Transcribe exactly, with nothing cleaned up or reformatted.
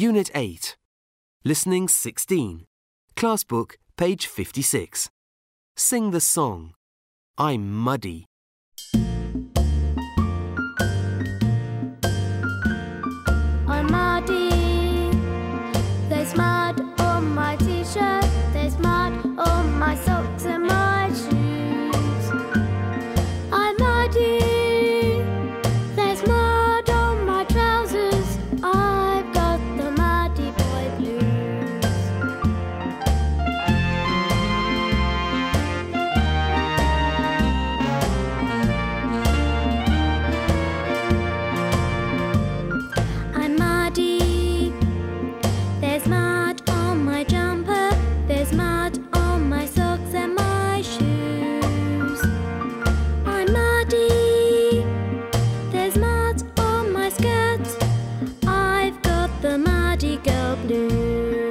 Unit eight. Listening sixteen. Class book, page fifty-six. Sing the song. I'm muddy. I'm muddy. There's mud on my t-shirt. There's mud on my socks and my shoes. I'm muddy. There's mud on my trousers. I've got the muddy boy blues. I'm muddy. There's mud on my jumper. There's mud on my socks and my shoes. I'm muddy. There's mud on my skirt. I've got the muddy girl blues.